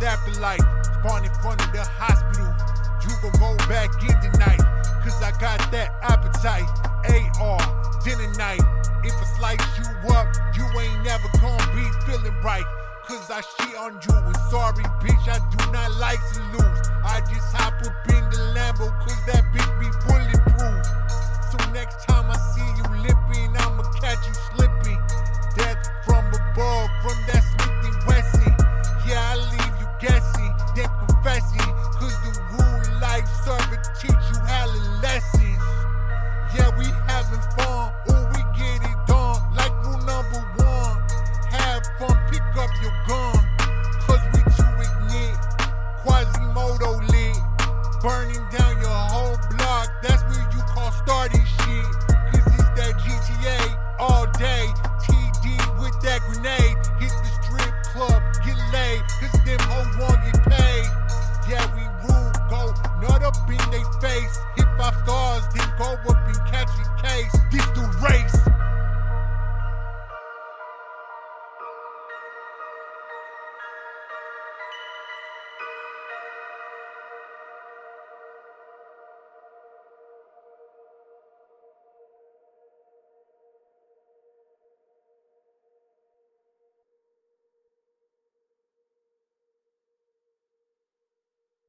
afterlife. Spawn in front of the hospital. You gon' go back in tonight, cause I got that appetite. AR, dinner night. If I slice you up, you ain't never gon' be feeling right. Cause I shit on you, and sorry bitch, I do not like to lose. I just hop up in the Lambo, cause that bitch be bulletproof. So next time I see you limping, I'ma catch you slipping. Death from above, from that Smith & Wesson. Yeah, I leave you guessing, then confessing. Cause the rule life server teach you hella lessons. Yeah, we having fun, or we get it done. Like rule number 1, have fun, pick up your gun. Cause we too ignorant, Quasimodo lit. Burning down your whole block, that's what you call starting shit. Cause it's that GTA all day. TD with that grenade, hit the strip club, get laid. Cause them hoes won't get paid. Yeah, we rule, go nut up in they face. If